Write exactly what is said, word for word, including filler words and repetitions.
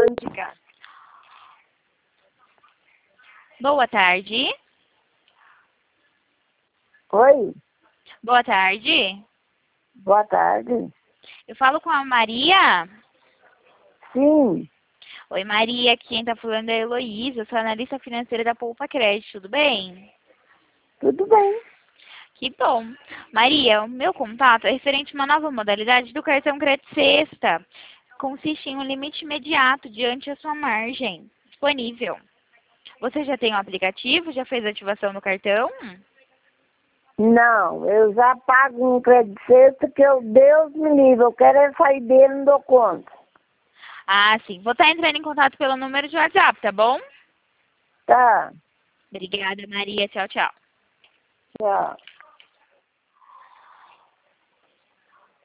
indicar. Boa tarde. Oi, Boa tarde. boa tarde. Eu falo com a Maria. Sim, Oi, Maria. Quem tá falando é a Heloísa. Eu sou analista financeira da Poupa Crédito. Tudo bem? tudo bem. Que bom. Maria, o meu contato é referente a uma nova modalidade do cartão Crédito Sexta. Consiste em um limite imediato diante da sua margem disponível. Você já tem o aplicativo? Já fez a ativação do cartão? Não, eu já pago um crédito sexta que eu, Deus me livre, eu quero é sair dele, não dou conta. Ah, sim. Vou estar entrando em contato pelo número de WhatsApp, tá bom? Tá, Obrigada, Maria. Tchau, tchau. tchau.